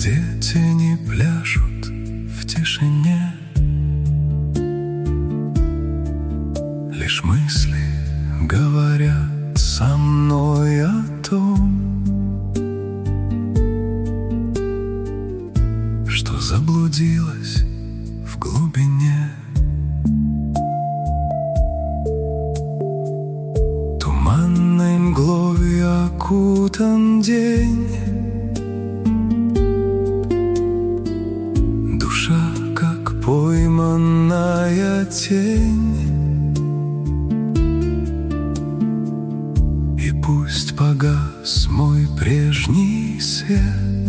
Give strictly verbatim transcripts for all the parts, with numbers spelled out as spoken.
где тени пляшут в тишине. Лишь мысли говорят со мной о том, что заблудилась в глубине. Туманной мглой окутан день, душа, как пойманная тень. И пусть погас мой прежний свет,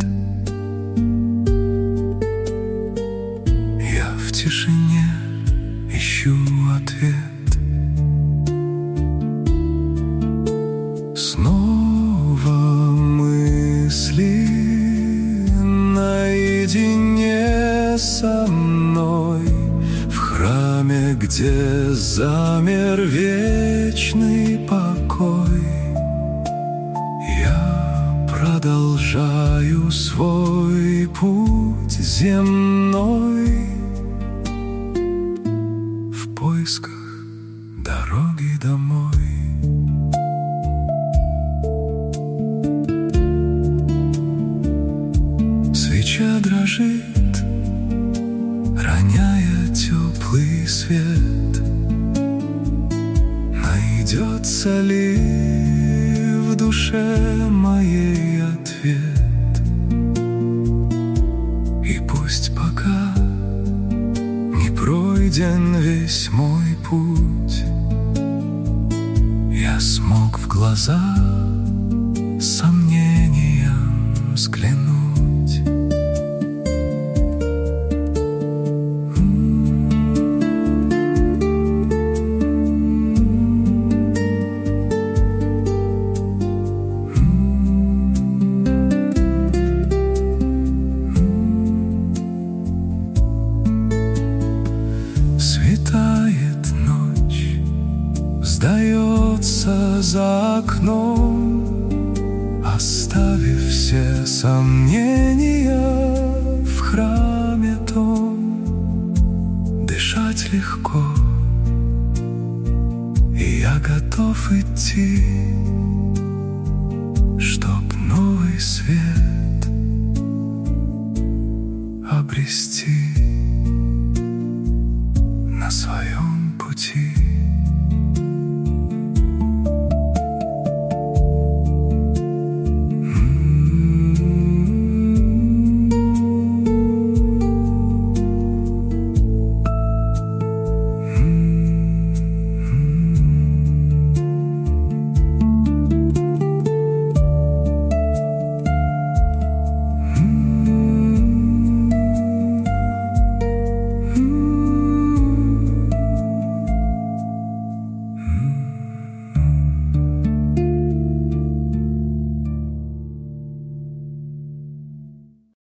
я в тишине ищу ответ. Снова мысли наедине со мной в храме, где замер вечный покой. Я продолжаю свой путь земной в поисках дороги домой. Свеча дрожит, роняя теплый свет. Найдется ли в душе моей ответ? И пусть пока не пройден весь мой путь, я смог в глаза сомнением взглянуть. Светает ночь, сдается за окном, оставив все сомнения.